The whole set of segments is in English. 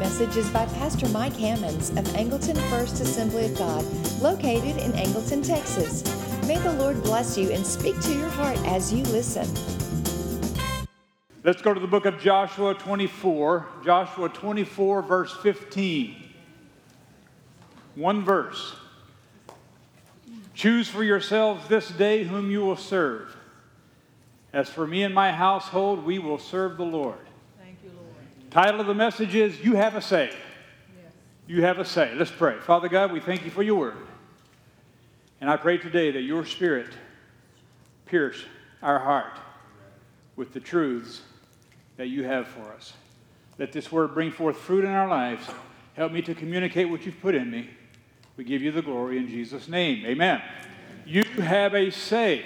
message is by Pastor Mike Hammonds of Angleton First Assembly of God, located in Angleton, Texas. May the Lord bless you and speak to your heart as you listen. Let's go to the book of Joshua 24. Joshua 24, verse 15. One verse. Choose for yourselves this day whom you will serve. As for me and my household, we will serve the Lord. Thank you, Lord. Title of the message is, You Have a Say. Yes. You have a say. Let's pray. Father God, we thank you for your word. And I pray today that your spirit pierce our heart with the truths that you have for us. Let this word bring forth fruit in our lives. Help me to communicate what you've put in me. We give you the glory in Jesus' name. Amen. You have a say.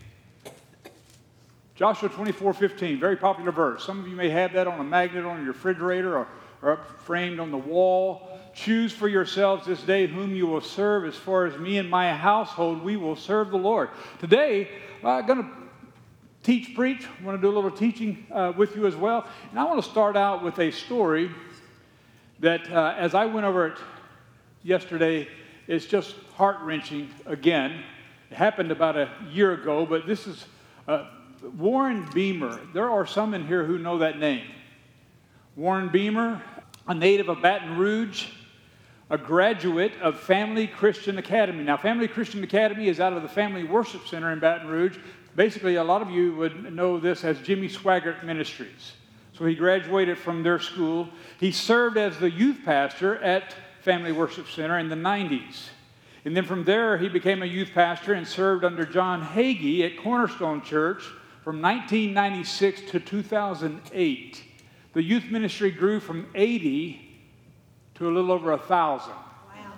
Joshua 24:15, very popular verse. Some of you may have that on a magnet on your refrigerator or up framed on the wall. Choose for yourselves this day whom you will serve. As far as me and my household, we will serve the Lord. Today, I'm going to preach. I want to do a little teaching with you as well. And I want to start out with a story that as I went over it yesterday, it's just heart-wrenching again. It happened about a year ago, but this is Warren Beamer. There are some in here who know that name. Warren Beamer, a native of Baton Rouge, a graduate of Family Christian Academy. Now, Family Christian Academy is out of the Family Worship Center in Baton Rouge. Basically, a lot of you would know this as Jimmy Swaggart Ministries. So he graduated from their school. He served as the youth pastor at Family Worship Center in the 90s. And then from there, he became a youth pastor and served under John Hagee at Cornerstone Church from 1996 to 2008. The youth ministry grew from 80 to a little over 1,000. Wow.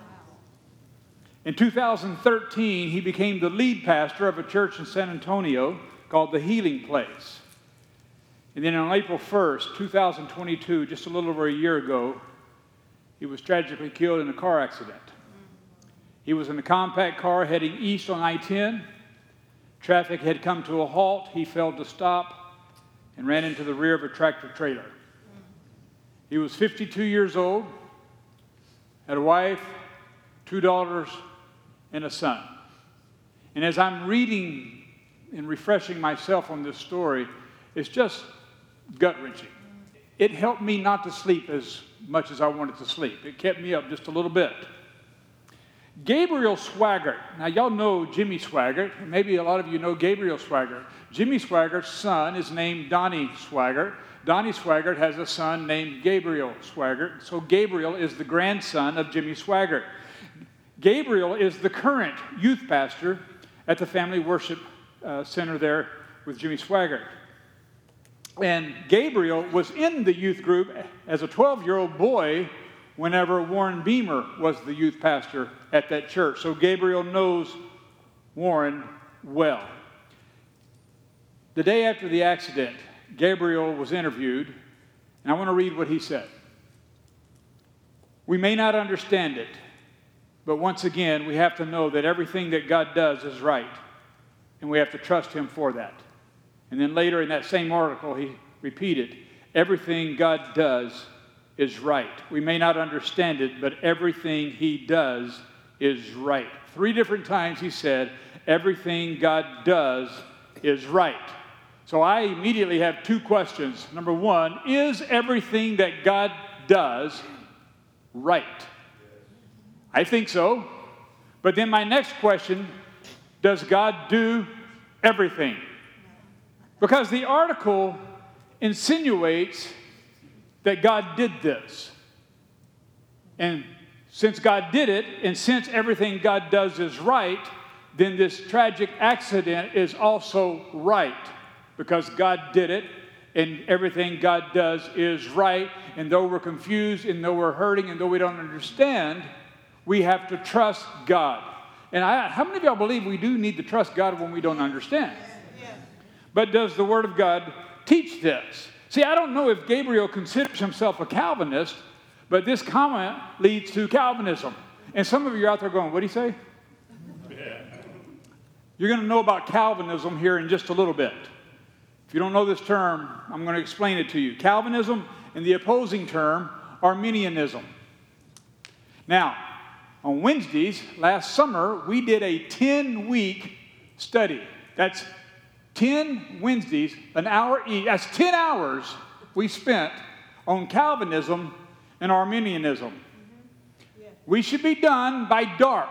In 2013, he became the lead pastor of a church in San Antonio called The Healing Place. And then on April 1st, 2022, just a little over a year ago, he was tragically killed in a car accident. He was in a compact car heading east on I-10. Traffic had come to a halt. He failed to stop and ran into the rear of a tractor trailer. He was 52 years old, had a wife, 2 daughters, and a son. And as I'm reading and refreshing myself on this story, it's just gut-wrenching. It helped me not to sleep as much as I wanted to sleep. It kept me up just a little bit. Gabriel Swaggart. Now, y'all know Jimmy Swaggart. Maybe a lot of you know Gabriel Swaggart. Jimmy Swaggart's son is named Donnie Swaggart. Donnie Swaggart has a son named Gabriel Swaggart. So Gabriel is the grandson of Jimmy Swaggart. Gabriel is the current youth pastor at the Family Worship Center there with Jimmy Swaggart. And Gabriel was in the youth group as a 12-year-old boy whenever Warren Beamer was the youth pastor at that church. So Gabriel knows Warren well. The day after the accident, Gabriel was interviewed, and I want to read what he said. We may not understand it, but once again, we have to know that everything that God does is right, and we have to trust Him for that. And then later in that same article, he repeated, everything God does is right. We may not understand it, but everything He does is right. 3 different times he said, everything God does is right. So I immediately have 2 questions. Number 1, is everything that God does right? I think so. But then my next question, does God do everything? Because the article insinuates that God did this. And since God did it, and since everything God does is right, then this tragic accident is also right. Because God did it, and everything God does is right. And though we're confused, and though we're hurting, and though we don't understand, we have to trust God. And how many of y'all believe we do need to trust God when we don't understand? Yes. But does the Word of God teach this? See, I don't know if Gabriel considers himself a Calvinist, but this comment leads to Calvinism. And some of you are out there going, what did he say? Yeah. You're going to know about Calvinism here in just a little bit. If you don't know this term, I'm going to explain it to you. Calvinism and the opposing term Arminianism. Now, on Wednesdays, last summer, we did a 10-week study. That's 10 Wednesdays, an hour each. That's 10 hours we spent on Calvinism and Arminianism. We should be done by dark.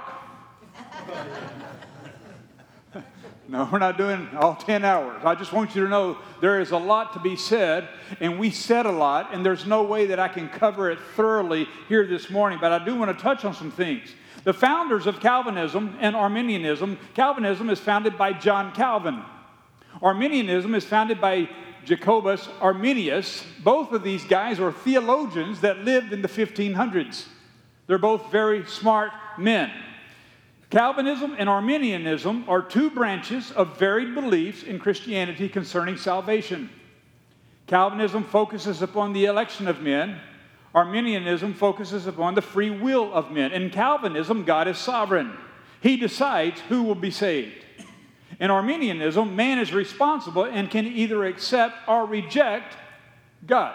No, we're not doing all 10 hours. I just want you to know there is a lot to be said, and we said a lot, and there's no way that I can cover it thoroughly here this morning, but I do want to touch on some things. The founders of Calvinism and Arminianism, Calvinism is founded by John Calvin. Arminianism is founded by Jacobus Arminius. Both of these guys are theologians that lived in the 1500s. They're both very smart men. Calvinism and Arminianism are two branches of varied beliefs in Christianity concerning salvation. Calvinism focuses upon the election of men. Arminianism focuses upon the free will of men. In Calvinism, God is sovereign. He decides who will be saved. In Arminianism, man is responsible and can either accept or reject God.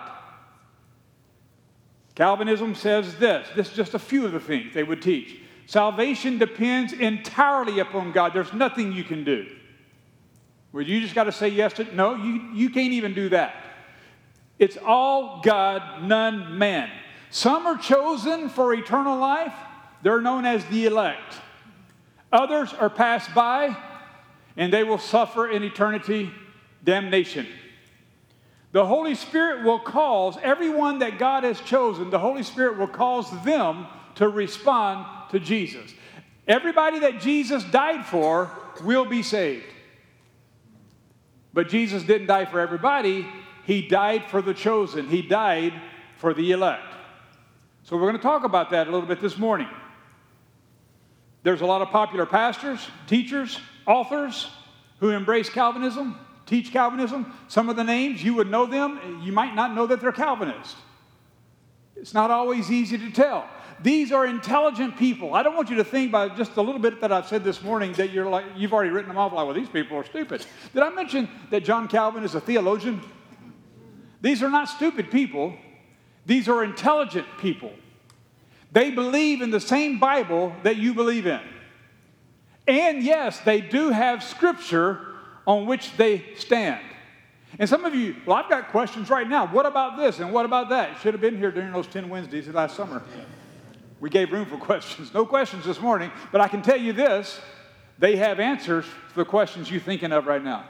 Calvinism says this is just a few of the things they would teach. Salvation depends entirely upon God. There's nothing you can do. Well, you just got to say yes to it. No, you can't even do that. It's all God, none man. Some are chosen for eternal life. They're known as the elect. Others are passed by, and they will suffer in eternity damnation. The Holy Spirit will cause everyone that God has chosen, the Holy Spirit will cause them to respond to Jesus. Everybody that Jesus died for will be saved. But Jesus didn't die for everybody. He died for the chosen. He died for the elect. So we're going to talk about that a little bit this morning. There's a lot of popular pastors, teachers, authors who embrace Calvinism, teach Calvinism. Some of the names, you would know them. You might not know that they're Calvinists. It's not always easy to tell. These are intelligent people. I don't want you to think by just a little bit that I've said this morning that you've already written them off like, well, these people are stupid. Did I mention that John Calvin is a theologian? These are not stupid people. These are intelligent people. They believe in the same Bible that you believe in. And yes, they do have Scripture on which they stand. And some of you, well, I've got questions right now. What about this and what about that? Should have been here during those 10 Wednesdays last summer. We gave room for questions. No questions this morning, but I can tell you this. They have answers to the questions you're thinking of right now.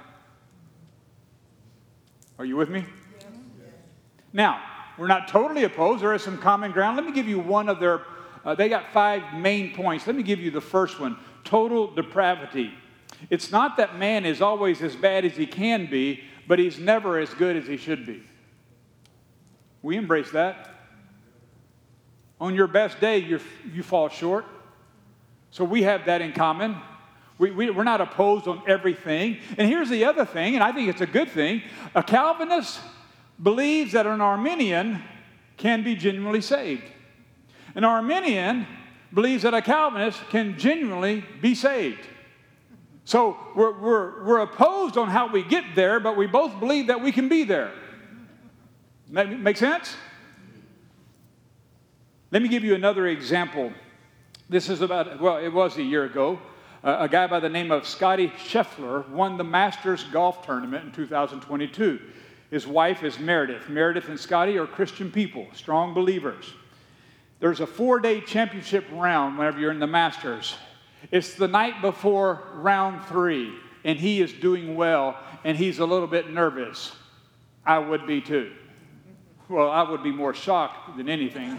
Are you with me? Yes. Now, we're not totally opposed. There is some common ground. Let me give you one of their, they got 5 main points. Let me give you the first one, total depravity. It's not that man is always as bad as he can be, but he's never as good as he should be. We embrace that. On your best day, you fall short. So we have that in common. We're not opposed on everything. And here's the other thing, and I think it's a good thing. A Calvinist believes that an Arminian can be genuinely saved. An Arminian believes that a Calvinist can genuinely be saved. So we're opposed on how we get there, but we both believe that we can be there. Make sense? Let me give you another example. This is about, well, it was a year ago. A guy by the name of Scotty Scheffler won the Masters golf tournament in 2022. His wife is Meredith. Meredith and Scotty are Christian people, strong believers. There's a 4-day championship round whenever you're in the Masters. It's the night before round 3, and he is doing well, and he's a little bit nervous. I would be too. Well, I would be more shocked than anything.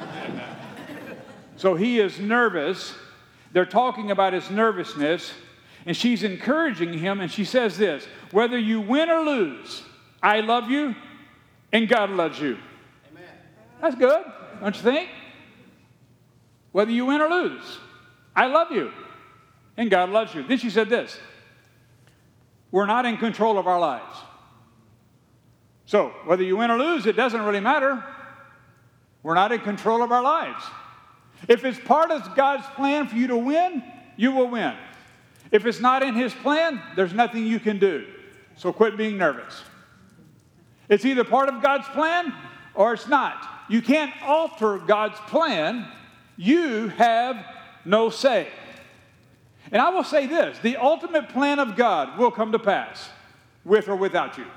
So he is nervous. They're talking about his nervousness, and she's encouraging him, and she says this, whether you win or lose, I love you, and God loves you. Amen. That's good, don't you think? Whether you win or lose, I love you, and God loves you. Then she said this, we're not in control of our lives. So, whether you win or lose, it doesn't really matter. We're not in control of our lives. If it's part of God's plan for you to win, you will win. If it's not in His plan, there's nothing you can do. So quit being nervous. It's either part of God's plan or it's not. You can't alter God's plan. You have no say. And I will say this, the ultimate plan of God will come to pass, with or without you.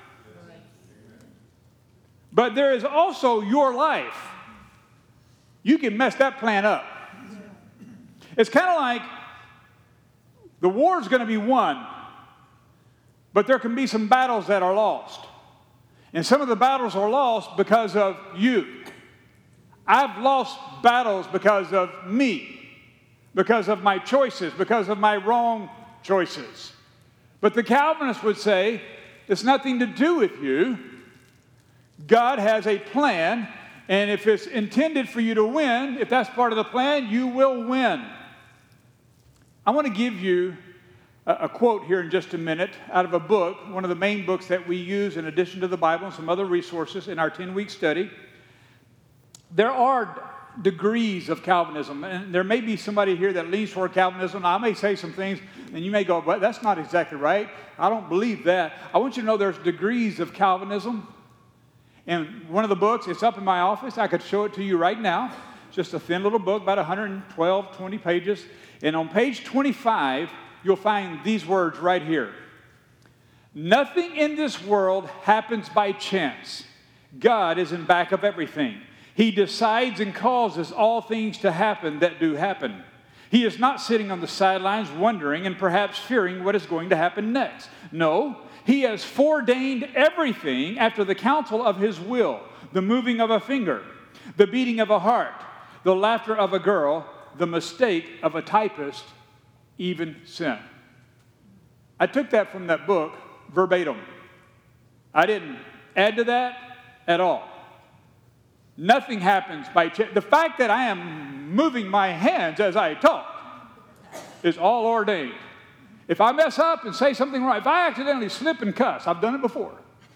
But there is also your life. You can mess that plan up. It's kind of like the war is going to be won, but there can be some battles that are lost. And some of the battles are lost because of you. I've lost battles because of me, because of my choices, because of my wrong choices. But the Calvinists would say, it's nothing to do with you. God has a plan, and if it's intended for you to win, if that's part of the plan, you will win. I want to give you a quote here in just a minute out of a book, one of the main books that we use in addition to the Bible and some other resources in our 10-week study. There are degrees of Calvinism, and there may be somebody here that leans toward Calvinism. I may say some things, and you may go, but that's not exactly right. I don't believe that. I want you to know there's degrees of Calvinism. And one of the books, it's up in my office. I could show it to you right now. It's just a thin little book, about 112, 20 pages. And on page 25, you'll find these words right here. Nothing in this world happens by chance. God is in back of everything. He decides and causes all things to happen that do happen. He is not sitting on the sidelines wondering and perhaps fearing what is going to happen next. No, He has foreordained everything after the counsel of His will, the moving of a finger, the beating of a heart, the laughter of a girl, the mistake of a typist, even sin. I took that from that book verbatim. I didn't add to that at all. Nothing happens by chance. The fact that I am moving my hands as I talk is all ordained. If I mess up and say something wrong, if I accidentally slip and cuss, I've done it before.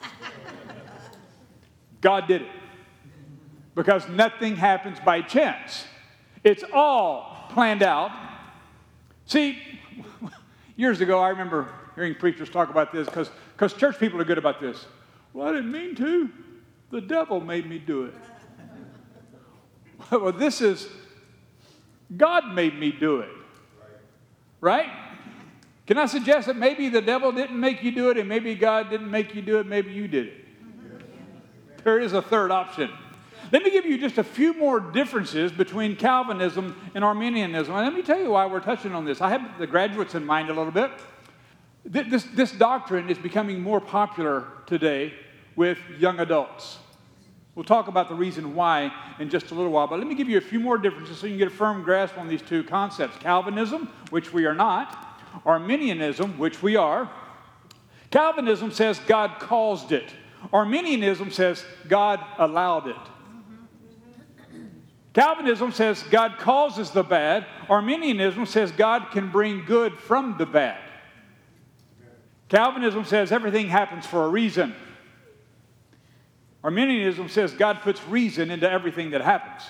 God did it. Because nothing happens by chance. It's all planned out. See, years ago, I remember hearing preachers talk about this because church people are good about this. Well, I didn't mean to. The devil made me do it. Well, this is, God made me do it. Right? Can I suggest that maybe the devil didn't make you do it and maybe God didn't make you do it, maybe you did it? There is a third option. Let me give you just a few more differences between Calvinism and Arminianism. And let me tell you why we're touching on this. I have the graduates in mind a little bit. This doctrine is becoming more popular today with young adults. We'll talk about the reason why in just a little while, but let me give you a few more differences so you can get a firm grasp on these two concepts. Calvinism, which we are not. Arminianism, which we are. Calvinism says God caused it. Arminianism says God allowed it. Calvinism says God causes the bad. Arminianism says God can bring good from the bad. Calvinism says everything happens for a reason. Arminianism says God puts reason into everything that happens.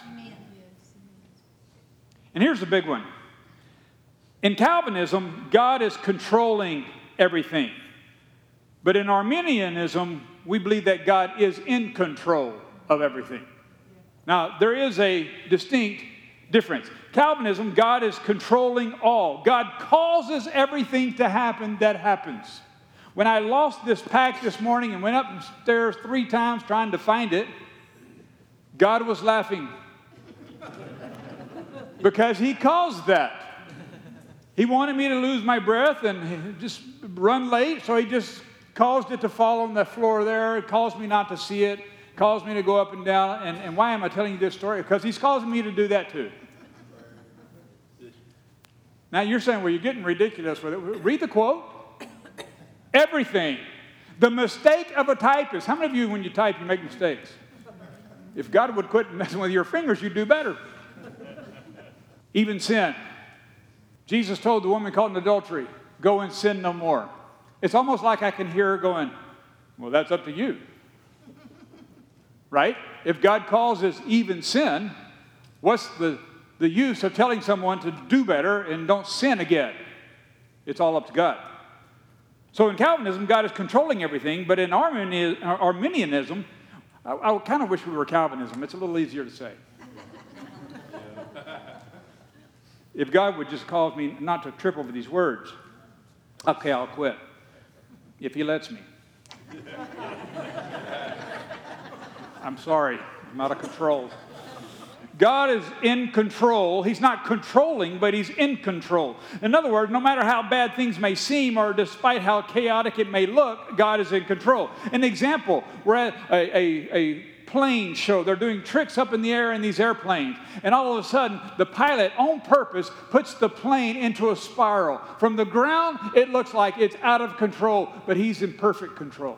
And here's the big one. In Calvinism, God is controlling everything. But in Arminianism, we believe that God is in control of everything. Now, there is a distinct difference. Calvinism, God is controlling all. God causes everything to happen that happens. When I lost this pack this morning and went upstairs 3 times trying to find it, God was laughing. Because He caused that. He wanted me to lose my breath and just run late, so He just caused it to fall on the floor there. It caused me not to see it. Caused me to go up and down. And why am I telling you this story? Because He's causing me to do that too. Now you're saying, well, you're getting ridiculous with it. Read the quote. Everything. The mistake of a typist. How many of you, when you type, you make mistakes? If God would quit messing with your fingers, you'd do better. Even sin. Jesus told the woman caught in adultery, go and sin no more. It's almost like I can hear her going, well, that's up to you. Right? If God causes even sin, what's the use of telling someone to do better and don't sin again? It's all up to God. So in Calvinism, God is controlling everything, but in Arminianism, I kind of wish we were Calvinism. It's a little easier to say. If God would just cause me not to trip over these words, okay, I'll quit. If he lets me. I'm sorry. I'm out of control. God is in control. He's not controlling, but he's in control. In other words, no matter how bad things may seem or despite how chaotic it may look, God is in control. An example, we're at a plane show. They're doing tricks up in the air in these airplanes. And all of a sudden, the pilot, on purpose, puts the plane into a spiral. From the ground, it looks like it's out of control, but he's in perfect control.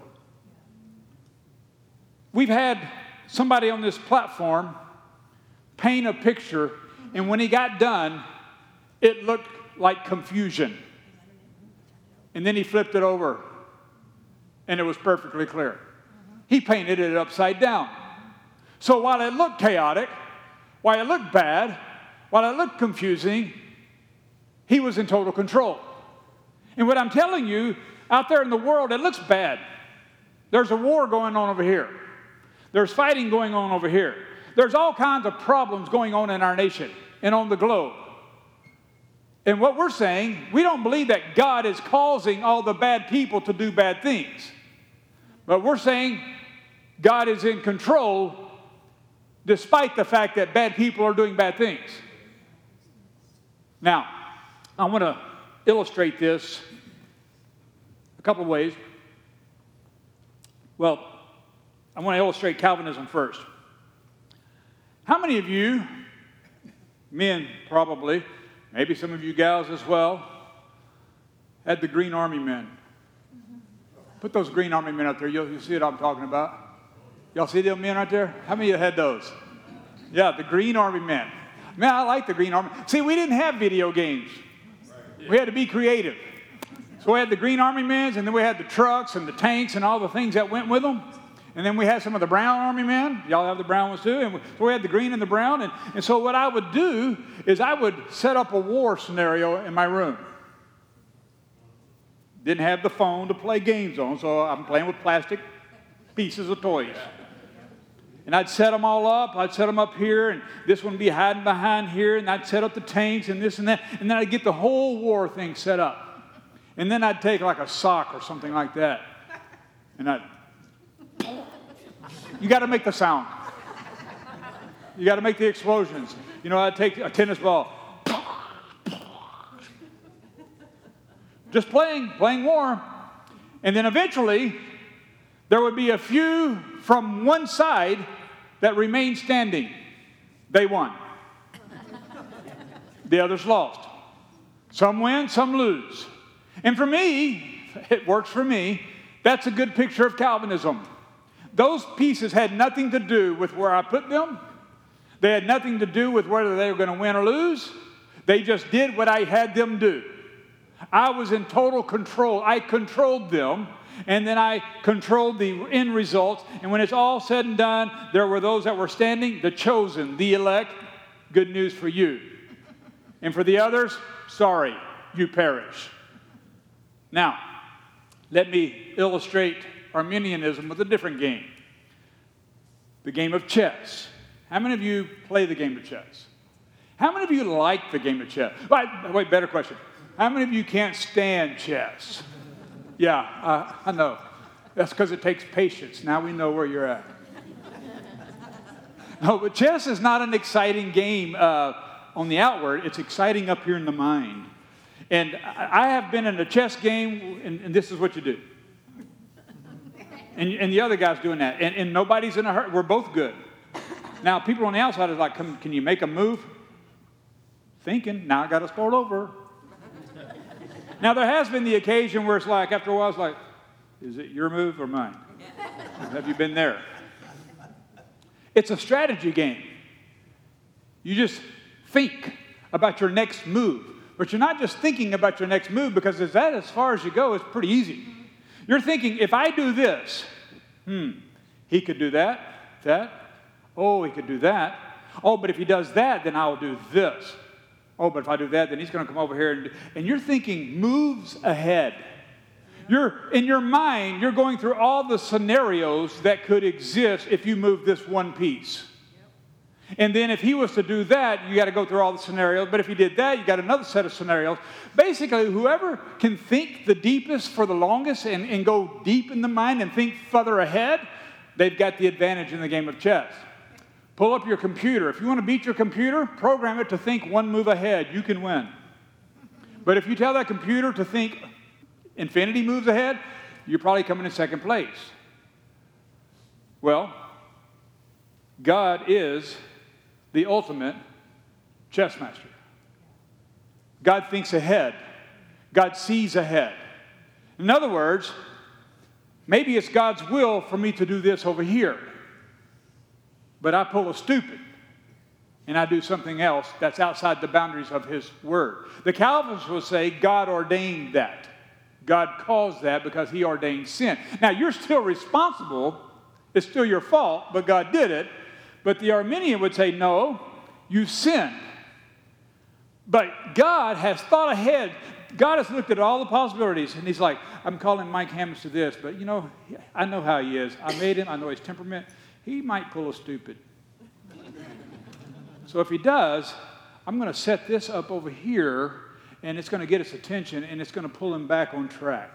We've had somebody on this platform paint a picture, and when he got done, it looked like confusion. And then he flipped it over, and it was perfectly clear. He painted it upside down. So while it looked chaotic, while it looked bad, while it looked confusing, he was in total control. And what I'm telling you, out there in the world, it looks bad. There's a war going on over here. There's fighting going on over here. There's all kinds of problems going on in our nation and on the globe. And what we're saying, we don't believe that God is causing all the bad people to do bad things. But we're saying God is in control despite the fact that bad people are doing bad things. Now, I want to illustrate this a couple of ways. Well, I want to illustrate Calvinism first. How many of you, men probably, maybe some of you gals as well, had the Green Army men? Put those Green Army men out there. You'll see what I'm talking about. Y'all see them men right there? How many of you had those? Yeah, the Green Army men. Man, I like the Green Army. See, we didn't have video games. We had to be creative. So we had the Green Army men, and then we had the trucks and the tanks and all the things that went with them. And then we had some of the brown army men. Y'all have the brown ones too. And so we had the green and the brown. And so what I would do is I would set up a war scenario in my room. Didn't have the phone to play games on, so I'm playing with plastic pieces of toys. And I'd set them all up. I'd set them up here, and this one would be hiding behind here. And I'd set up the tanks and this and that. And then I'd get the whole war thing set up. And then I'd take like a sock or something like that. And you got to make the sound. You got to make the explosions. You know, I'd take a tennis ball. Just playing war. And then eventually, there would be a few from one side that remained standing. They won. The others lost. Some win, some lose. And for me, it works for me, that's a good picture of Calvinism. Those pieces had nothing to do with where I put them. They had nothing to do with whether they were going to win or lose. They just did what I had them do. I was in total control. I controlled them, and then I controlled the end result. And when it's all said and done, there were those that were standing, the chosen, the elect. Good news for you. And for the others, sorry, you perish. Now, let me illustrate Arminianism with a different game. The game of chess. How many of you play the game of chess? How many of you like the game of chess? Wait, better question. How many of you can't stand chess? Yeah, I know. That's because it takes patience. Now we know where you're at. No, but chess is not an exciting game on the outward. It's exciting up here in the mind. And I have been in a chess game, and this is what you do. And the other guy's doing that. And nobody's in a hurry. We're both good. Now, people on the outside are like, can you make a move? Thinking, now I got to start over. Now, there has been the occasion where it's like, after a while, it's like, is it your move or mine? Have you been there? It's a strategy game. You just think about your next move. But you're not just thinking about your next move, because is that as far as you go, it's pretty easy. You're thinking, if I do this, he could do that. Oh, he could do that. Oh, but if he does that, then I'll do this. Oh, but if I do that, then he's going to come over here. And you're thinking moves ahead. in your mind, you're going through all the scenarios that could exist if you move this one piece. And then if he was to do that, you got to go through all the scenarios. But if he did that, you got another set of scenarios. Basically, whoever can think the deepest for the longest and go deep in the mind and think further ahead, they've got the advantage in the game of chess. Pull up your computer. If you want to beat your computer, program it to think one move ahead. You can win. But if you tell that computer to think infinity moves ahead, you're probably coming in second place. Well, God is the ultimate chess master. God thinks ahead. God sees ahead. In other words, maybe it's God's will for me to do this over here, but I pull a stupid and I do something else that's outside the boundaries of His Word. The Calvinists will say God ordained that. God caused that because He ordained sin. Now, you're still responsible. It's still your fault, but God did it. But the Arminian would say, no, you sinned. But God has thought ahead. God has looked at all the possibilities, and He's like, I'm calling Mike Hammonds to this, but you know, I know how he is. I made him. I know his temperament. He might pull a stupid. So if he does, I'm going to set this up over here, and it's going to get his attention, and it's going to pull him back on track.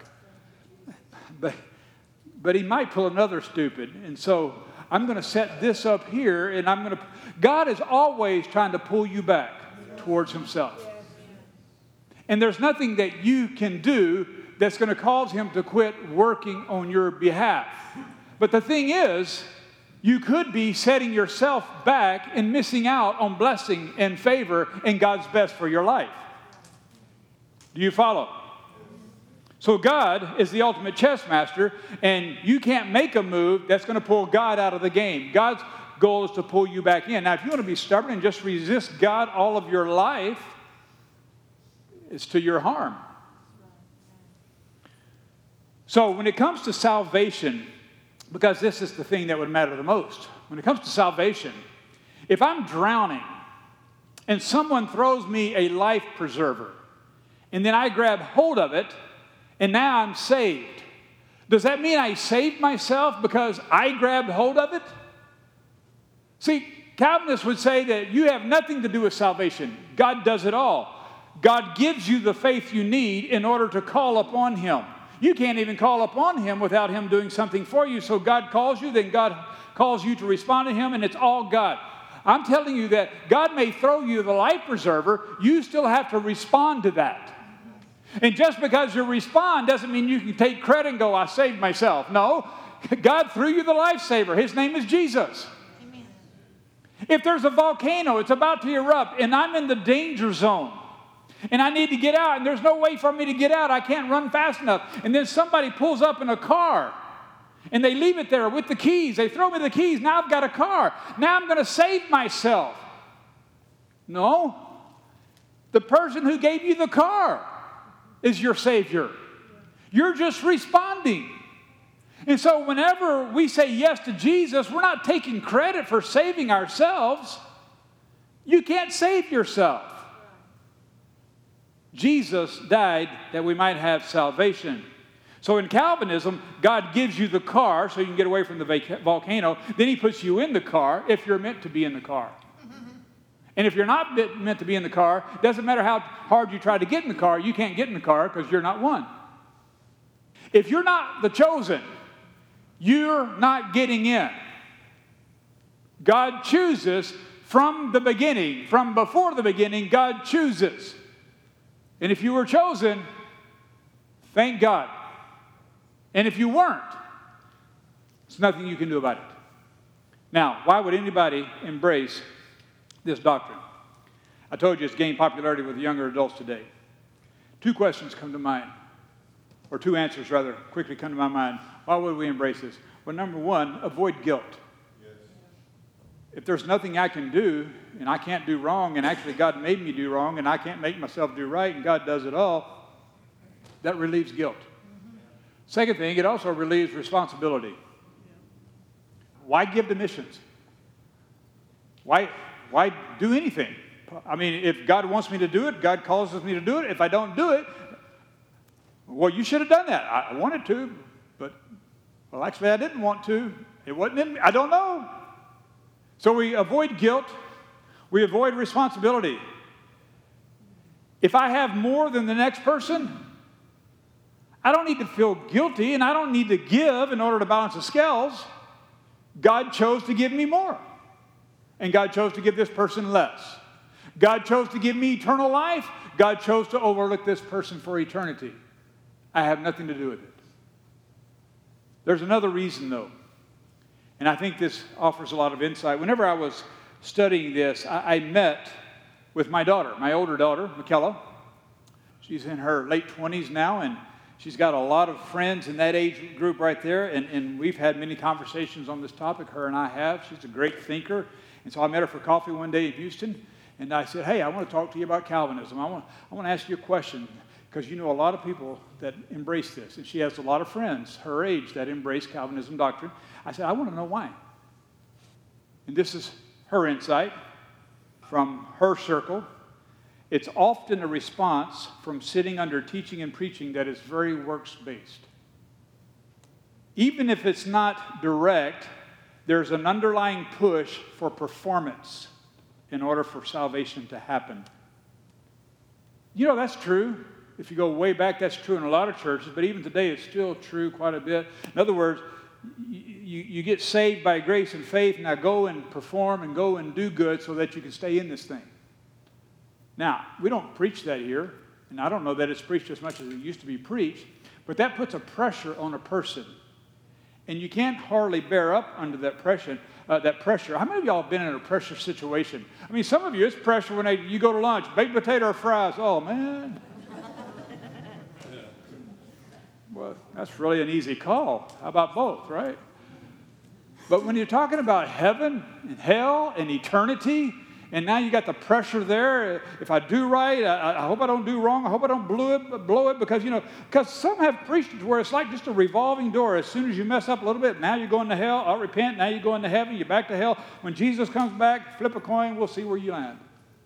But he might pull another stupid, and so I'm going to set this up here, and God is always trying to pull you back towards Himself. And there's nothing that you can do that's going to cause Him to quit working on your behalf. But the thing is, you could be setting yourself back and missing out on blessing and favor and God's best for your life. Do you follow? So God is the ultimate chess master, and you can't make a move that's going to pull God out of the game. God's goal is to pull you back in. Now, if you want to be stubborn and just resist God all of your life, it's to your harm. So when it comes to salvation, because this is the thing that would matter the most, when it comes to salvation, if I'm drowning and someone throws me a life preserver, and then I grab hold of it, and now I'm saved. Does that mean I saved myself because I grabbed hold of it? See, Calvinists would say that you have nothing to do with salvation. God does it all. God gives you the faith you need in order to call upon Him. You can't even call upon Him without Him doing something for you. So God calls you, then God calls you to respond to Him, and it's all God. I'm telling you that God may throw you the life preserver, you still have to respond to that. And just because you respond doesn't mean you can take credit and go, I saved myself. No, God threw you the lifesaver. His name is Jesus. Amen. If there's a volcano, it's about to erupt, and I'm in the danger zone, and I need to get out, and there's no way for me to get out. I can't run fast enough. And then somebody pulls up in a car, and they leave it there with the keys. They throw me the keys. Now I've got a car. Now I'm going to save myself. No. The person who gave you the car is your Savior. You're just responding. And so whenever we say yes to Jesus, we're not taking credit for saving ourselves. You can't save yourself. Jesus died that we might have salvation. So in Calvinism, God gives you the car so you can get away from the volcano. Then He puts you in the car if you're meant to be in the car. And if you're not meant to be in the car, it doesn't matter how hard you try to get in the car, you can't get in the car because you're not one. If you're not the chosen, you're not getting in. God chooses from the beginning. From before the beginning, God chooses. And if you were chosen, thank God. And if you weren't, there's nothing you can do about it. Now, why would anybody embrace this doctrine? I told you it's gained popularity with younger adults today. Two questions come to mind, or two answers rather, quickly come to my mind. Why would we embrace this? Well, number one, avoid guilt. Yes. If there's nothing I can do, and I can't do wrong, and actually God made me do wrong, and I can't make myself do right, and God does it all, that relieves guilt. Mm-hmm. Second thing, it also relieves responsibility. Why give to missions? Why do anything? I mean, if God wants me to do it, God causes me to do it. If I don't do it, Well, you should have done that. I wanted to, but, well, actually, I didn't want to. It wasn't in me. I don't know. So we avoid guilt. We avoid responsibility. If I have more than the next person, I don't need to feel guilty, and I don't need to give in order to balance the scales. God chose to give me more, and God chose to give this person less. God chose to give me eternal life. God chose to overlook this person for eternity. I have nothing to do with it. There's another reason, though, and I think this offers a lot of insight. Whenever I was studying this, I met with my daughter, my older daughter, Michaela. She's in her late 20s now, and she's got a lot of friends in that age group right there, and we've had many conversations on this topic, her and I have. She's a great thinker, and so I met her for coffee one day in Houston, and I said, hey, I want to talk to you about Calvinism. I want to ask you a question, because you know a lot of people that embrace this, and she has a lot of friends her age that embrace Calvinism doctrine. I said, I want to know why. And this is her insight from her circle. It's often a response from sitting under teaching and preaching that is very works-based. Even if it's not direct, there's an underlying push for performance in order for salvation to happen. You know, that's true. If you go way back, that's true in a lot of churches, but even today it's still true quite a bit. In other words, you get saved by grace and faith, now go and perform and go and do good so that you can stay in this thing. Now, we don't preach that here, and I don't know that it's preached as much as it used to be preached, but that puts a pressure on a person. And you can't hardly bear up under that pressure. How many of y'all have been in a pressure situation? I mean, some of you, it's pressure when you go to lunch, baked potato or fries. Oh, man. Well, that's really an easy call. How about both, right? But when you're talking about heaven and hell and eternity, and now you got the pressure there. If I do right, I hope I don't do wrong. I hope I don't blow it because some have preached it where it's like just a revolving door. As soon as you mess up a little bit, now you're going to hell. I'll repent. Now you're going to heaven. You're back to hell. When Jesus comes back, flip a coin. We'll see where you land.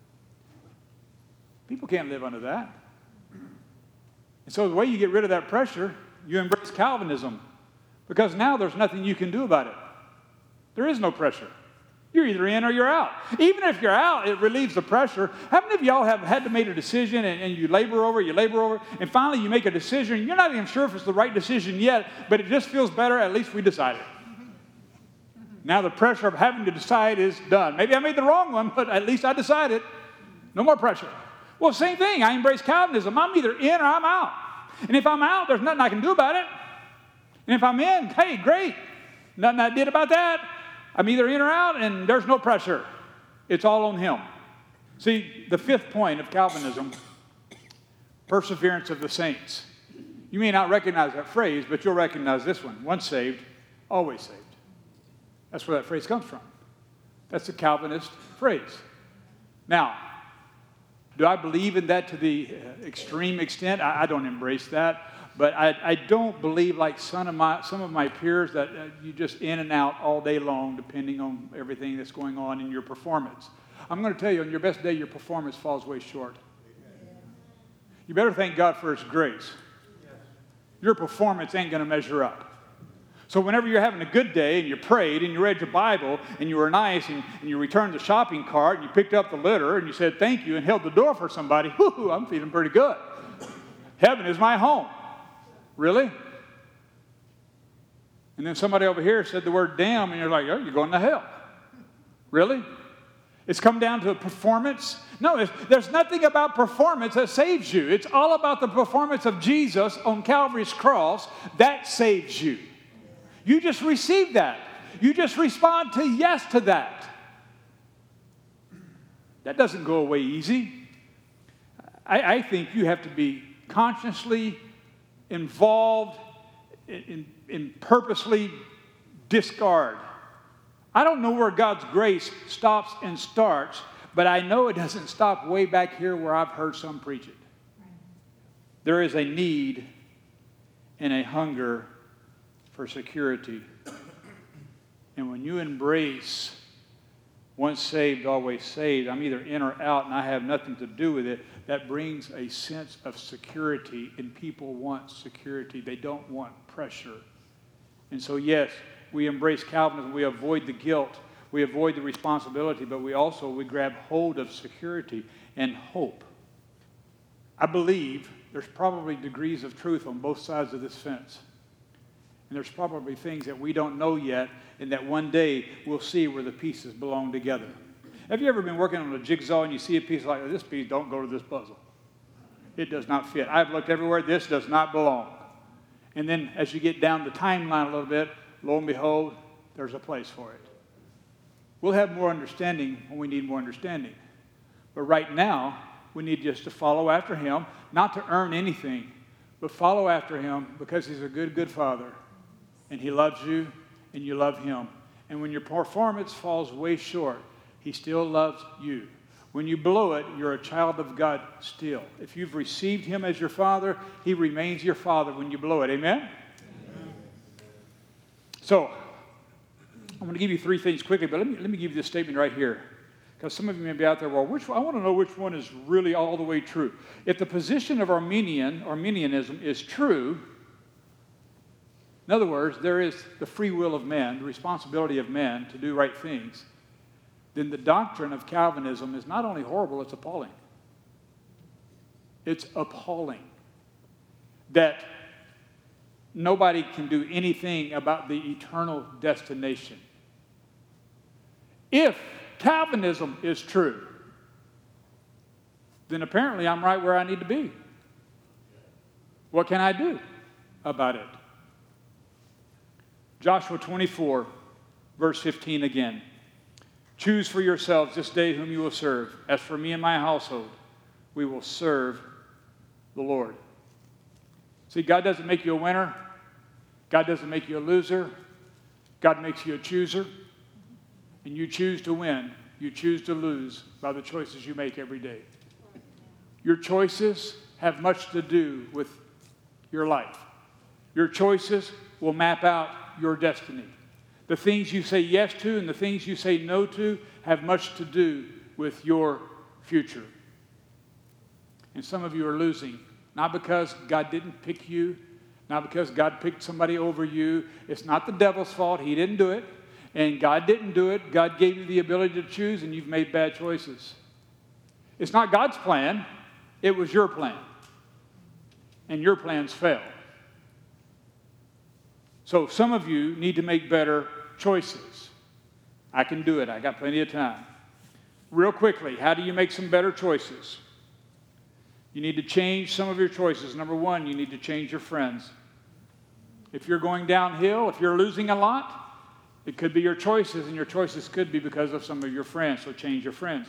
People can't live under that. And so the way you get rid of that pressure, you embrace Calvinism, because now there's nothing you can do about it. There is no pressure. You're either in or you're out. Even if you're out, it relieves the pressure. How many of y'all have had to make a decision and you labor over, and finally you make a decision. You're not even sure if it's the right decision yet, but it just feels better. At least we decided. Now the pressure of having to decide is done. Maybe I made the wrong one, but at least I decided. No more pressure. Well, same thing. I embrace Calvinism. I'm either in or I'm out. And if I'm out, there's nothing I can do about it. And if I'm in, hey, great. Nothing I did about that. I'm either in or out, and there's no pressure. It's all on him. See, the fifth point of Calvinism, perseverance of the saints. You may not recognize that phrase, but you'll recognize this one. Once saved, always saved. That's where that phrase comes from. That's the Calvinist phrase. Now, do I believe in that to the extreme extent? I don't embrace that. But I don't believe like some of my peers that you just in and out all day long depending on everything that's going on in your performance. I'm going to tell you, on your best day, your performance falls way short. You better thank God for His grace. Your performance ain't going to measure up. So whenever you're having a good day and you prayed and you read your Bible and you were nice and you returned the shopping cart and you picked up the litter and you said thank you and held the door for somebody, whoo, I'm feeling pretty good. Heaven is my home. Really? And then somebody over here said the word damn, and you're like, oh, you're going to hell. Really? It's come down to a performance? No, there's nothing about performance that saves you. It's all about the performance of Jesus on Calvary's cross that saves you. You just receive that. You just respond to yes to that. That doesn't go away easy. I think you have to be consciously involved in purposely discard. I don't know where God's grace stops and starts, but I know it doesn't stop way back here where I've heard some preach it. There is a need and a hunger for security. And when you embrace Once saved, always saved. I'm either in or out, and I have nothing to do with it. That brings a sense of security, and people want security. They don't want pressure. And so, yes, we embrace Calvinism. We avoid the guilt. We avoid the responsibility, but we grab hold of security and hope. I believe there's probably degrees of truth on both sides of this fence. And there's probably things that we don't know yet, and that one day we'll see where the pieces belong together. Have you ever been working on a jigsaw and you see a piece like, this piece don't go to this puzzle? It does not fit. I've looked everywhere. This does not belong. And then as you get down the timeline a little bit, lo and behold, there's a place for it. We'll have more understanding when we need more understanding. But right now, we need just to follow after him, not to earn anything, but follow after him because he's a good, good father. And he loves you, and you love him. And when your performance falls way short, he still loves you. When you blow it, you're a child of God still. If you've received him as your father, he remains your father when you blow it. Amen? Amen. So, I'm going to give you three things quickly, but let me give you this statement right here. Because some of you may be out there, well, I want to know which one is really all the way true. If the position of Arminianism is true, in other words, there is the free will of man, the responsibility of man to do right things, then the doctrine of Calvinism is not only horrible, it's appalling. It's appalling that nobody can do anything about the eternal destination. If Calvinism is true, then apparently I'm right where I need to be. What can I do about it? Joshua 24, verse 15 again. Choose for yourselves this day whom you will serve. As for me and my household, we will serve the Lord. See, God doesn't make you a winner. God doesn't make you a loser. God makes you a chooser. And you choose to win. You choose to lose by the choices you make every day. Your choices have much to do with your life. Your choices will map out your destiny. The things you say yes to and the things you say no to have much to do with your future. And some of you are losing, not because God didn't pick you, not because God picked somebody over you. It's not the devil's fault. He didn't do it. And God didn't do it. God gave you the ability to choose, and you've made bad choices. It's not God's plan. It was your plan. And your plans failed. So some of you need to make better choices. I can do it. I got plenty of time. Real quickly, how do you make some better choices? You need to change some of your choices. Number one, you need to change your friends. If you're going downhill, if you're losing a lot, it could be your choices, and your choices could be because of some of your friends, so change your friends.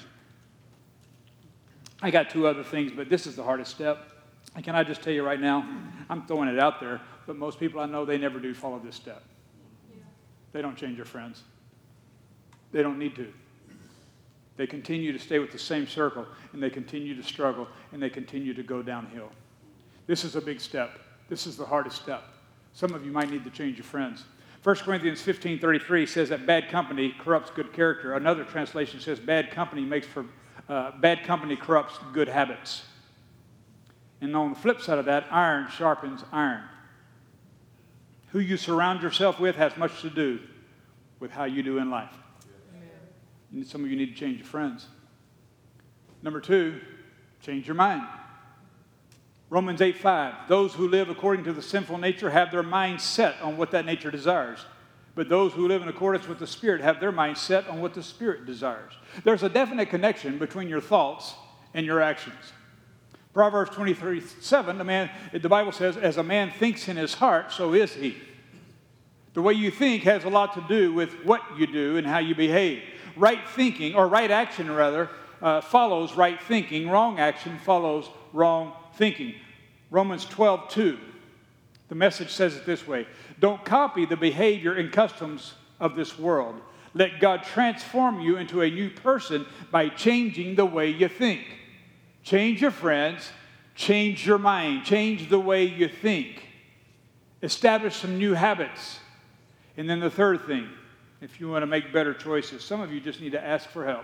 I got two other things, but this is the hardest step. And can I just tell you right now, I'm throwing it out there, but most people I know, they never do follow this step. Yeah. They don't change their friends. They don't need to. They continue to stay with the same circle, and they continue to struggle, and they continue to go downhill. This is a big step. This is the hardest step. Some of you might need to change your friends. 1 Corinthians 15:33 says that bad company corrupts good character. Another translation says bad company corrupts good habits. And on the flip side of that, iron sharpens iron. Who you surround yourself with has much to do with how you do in life. And some of you need to change your friends. Number two, change your mind. Romans 8:5, those who live according to the sinful nature have their mind set on what that nature desires. But those who live in accordance with the Spirit have their mind set on what the Spirit desires. There's a definite connection between your thoughts and your actions. Proverbs 23:7, the Bible says, as a man thinks in his heart, so is he. The way you think has a lot to do with what you do and how you behave. Right thinking, or right action rather, follows right thinking. Wrong action follows wrong thinking. Romans 12:2. The Message says it this way. Don't copy the behavior and customs of this world. Let God transform you into a new person by changing the way you think. Change your friends. Change your mind. Change the way you think. Establish some new habits. And then the third thing, if you want to make better choices. Some of you just need to ask for help.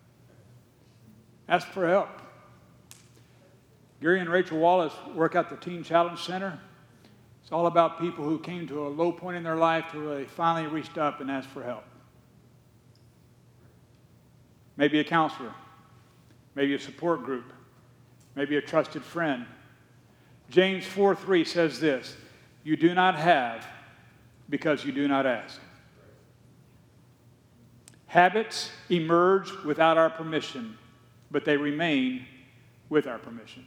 Ask for help. Gary and Rachel Wallace work at the Teen Challenge Center. It's all about people who came to a low point in their life to where they finally reached up and asked for help. Maybe a counselor, maybe a support group, maybe a trusted friend. James 4:3 says this, you do not have because you do not ask. Habits emerge without our permission, but they remain with our permission.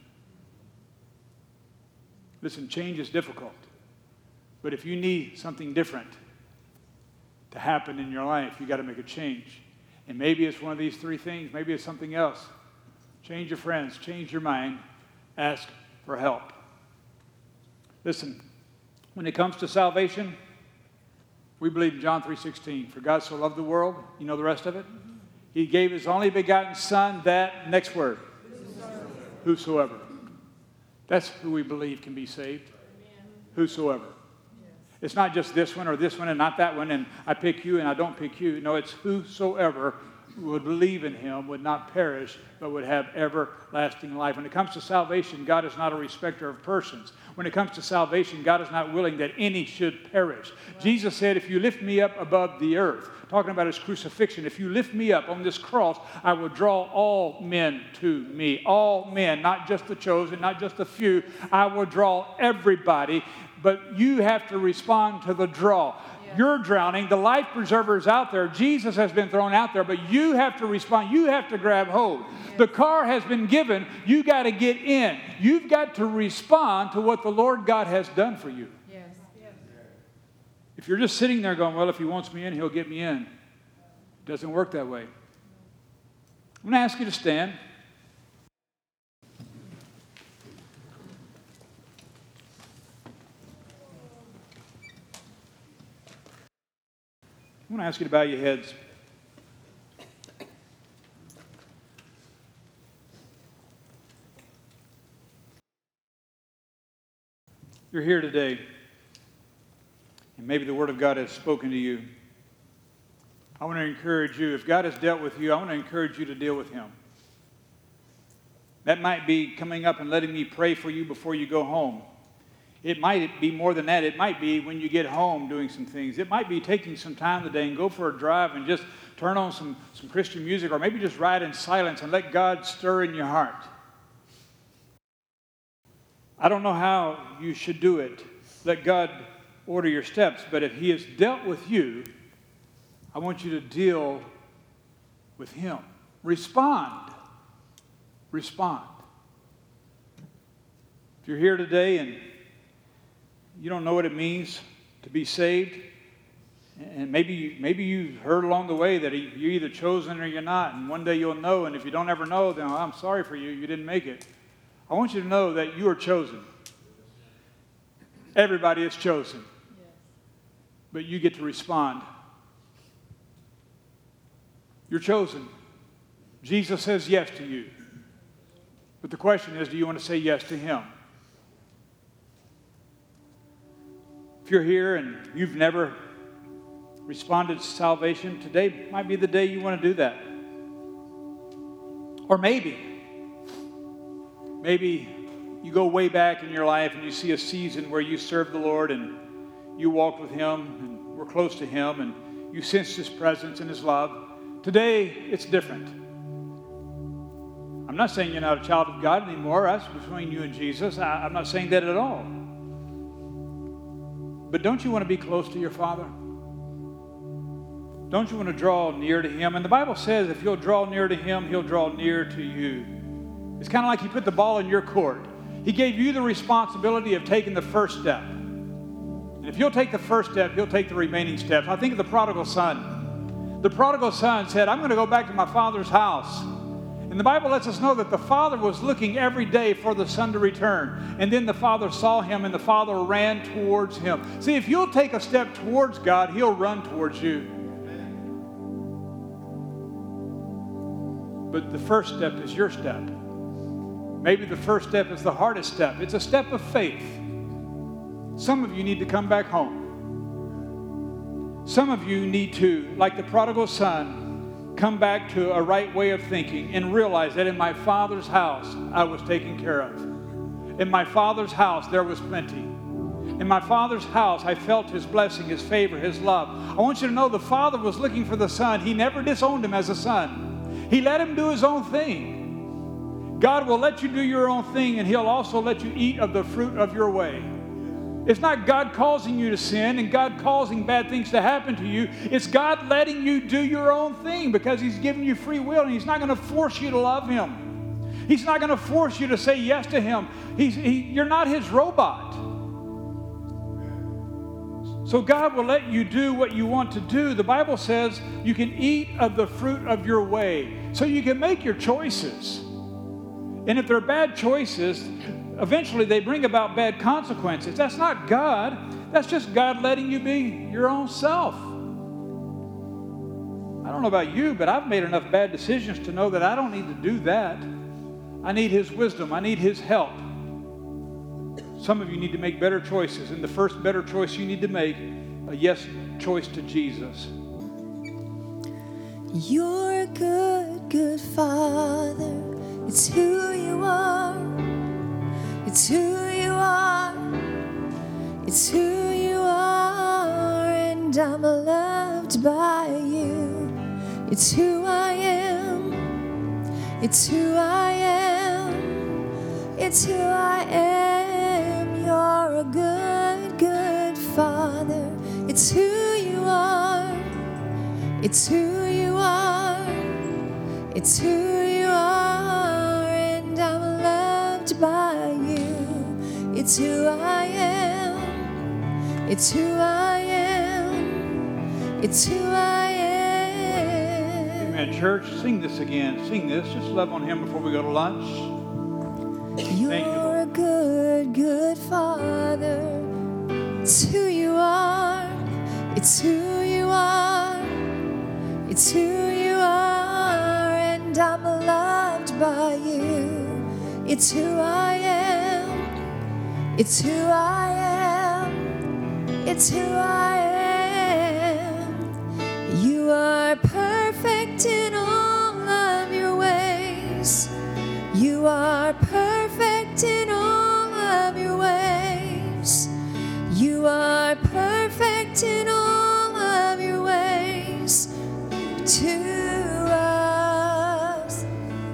Listen, change is difficult, but if you need something different to happen in your life, you got to make a change. And maybe it's one of these three things. Maybe it's something else. Change your friends. Change your mind. Ask for help. Listen, when it comes to salvation, we believe in John 3:16. For God so loved the world. You know the rest of it? He gave his only begotten Son that, next word, whosoever. That's who we believe can be saved. Whosoever. It's not just this one or this one and not that one, and I pick you and I don't pick you. No, it's whosoever would believe in him would not perish, but would have everlasting life. When it comes to salvation, God is not a respecter of persons. When it comes to salvation, God is not willing that any should perish. Right. Jesus said, if you lift me up above the earth, talking about his crucifixion, if you lift me up on this cross, I will draw all men to me. All men, not just the chosen, not just a few. I will draw everybody, but you have to respond to the draw. You're drowning. The life preserver is out there. Jesus has been thrown out there, but you have to respond. You have to grab hold. Yes. The car has been given. You got to get in. You've got to respond to what the Lord God has done for you. Yes. Yes. If you're just sitting there going, well, if he wants me in, he'll get me in. It doesn't work that way. I'm going to ask you to stand. I want to ask you to bow your heads. You're here today, and maybe the Word of God has spoken to you. I want to encourage you, if God has dealt with you, I want to encourage you to deal with Him. That might be coming up and letting me pray for you before you go home. It might be more than that. It might be when you get home doing some things. It might be taking some time today and go for a drive and just turn on some Christian music, or maybe just ride in silence and let God stir in your heart. I don't know how you should do it. Let God order your steps. But if He has dealt with you, I want you to deal with Him. Respond. Respond. If you're here today and you don't know what it means to be saved, and maybe you've heard along the way that you're either chosen or you're not, and one day you'll know, and if you don't ever know, then I'm sorry for you, you didn't make it. I want you to know that you are chosen. Everybody is chosen. But you get to respond. You're chosen. Jesus says yes to you. But the question is, do you want to say yes to Him? If you're here and you've never responded to salvation, today might be the day you want to do that. Or maybe you go way back in your life and you see a season where you served the Lord and you walked with Him and were close to Him and you sensed His presence and His love. Today, it's different. I'm not saying you're not a child of God anymore. That's between you and Jesus. I'm not saying that at all. But don't you want to be close to your Father? Don't you want to draw near to Him? And the Bible says if you'll draw near to Him, He'll draw near to you. It's kind of like He put the ball in your court. He gave you the responsibility of taking the first step. And if you'll take the first step, He'll take the remaining steps. I think of the prodigal son. The prodigal son said, I'm going to go back to my father's house. And the Bible lets us know that the father was looking every day for the son to return. And then the father saw him and the father ran towards him. See, if you'll take a step towards God, He'll run towards you. But the first step is your step. Maybe the first step is the hardest step. It's a step of faith. Some of you need to come back home. Some of you need to, like the prodigal son, come back to a right way of thinking and realize that in my Father's house, I was taken care of. In my Father's house, there was plenty. In my Father's house, I felt His blessing, His favor, His love. I want you to know the Father was looking for the Son. He never disowned him as a son. He let him do his own thing. God will let you do your own thing, and He'll also let you eat of the fruit of your way. It's not God causing you to sin and God causing bad things to happen to you. It's God letting you do your own thing because He's given you free will, and He's not going to force you to love Him. He's not going to force you to say yes to Him. You're not His robot. So God will let you do what you want to do. The Bible says you can eat of the fruit of your way. So you can make your choices. And if they're bad choices, eventually they bring about bad consequences. That's not God. That's just God letting you be your own self. I don't know about you, but I've made enough bad decisions to know that I don't need to do that. I need His wisdom. I need His help. Some of you need to make better choices, and the first better choice you need to make, a yes choice to Jesus. You're a good, good Father. It's who you are. It's who you are. It's who you are, and I'm loved by you. It's who I am. It's who I am. It's who I am. You're a good, good Father. It's who you are. It's who you are. It's who you are, and I'm loved by you. It's who I am. It's who I am. It's who I am. Amen. Church, sing this again. Sing this. Just love on Him before we go to lunch. You're a good, good Father. It's who you are. It's who you are. It's who you are, and I'm loved by you. It's who I am. It's who I am. It's who I am. You are perfect in all of your ways. You are perfect in all of your ways. You are perfect in all of your ways to us.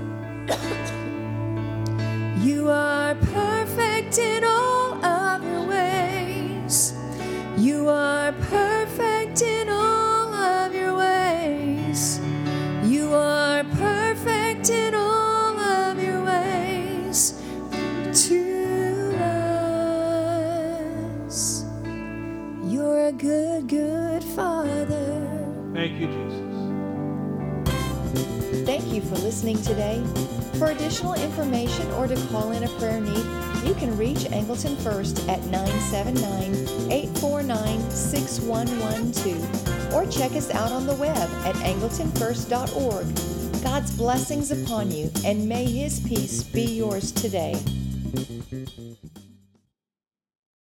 You are perfect in all of your ways. You are perfect in all of your ways. You are perfect in all of your ways to us. You're a good, good Father. Thank you, Jesus. Thank you for listening today. For additional information or to call in a prayer need, you can reach Angleton First at 979-849-6112 or check us out on the web at angletonfirst.org. God's blessings upon you, and may His peace be yours today.